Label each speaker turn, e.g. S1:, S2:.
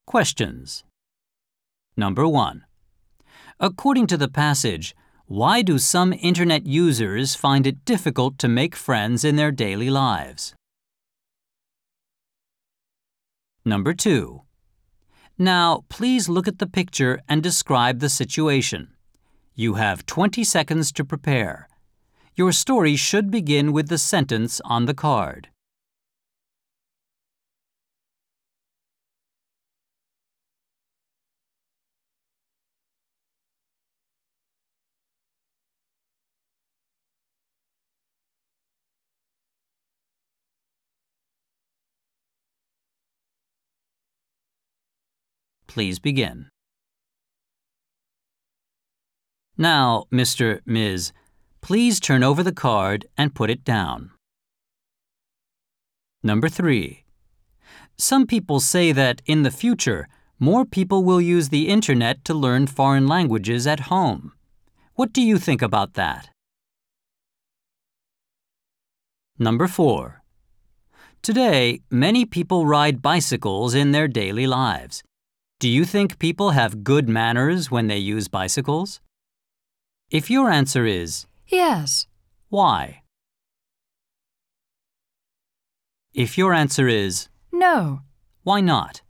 S1: Questions. Number 1. According to the passage, why do some Internet users find it difficult to make friends in their daily lives? Number 2. Now, please look at the picture and describe the situation. You have 20 seconds to prepare. Your story should begin with the sentence on the card. Please begin. Now, Mr. Ms., please turn over the card and put it down. Number 3. Some people say that in the future, more people will use the Internet to learn foreign languages at home. What do you think about that? Number 4. Today, many people ride bicycles in their daily lives. Do you think people have good manners when they use bicycles? If your answer is
S2: Yes.
S1: why? If your answer is
S2: No.
S1: why not?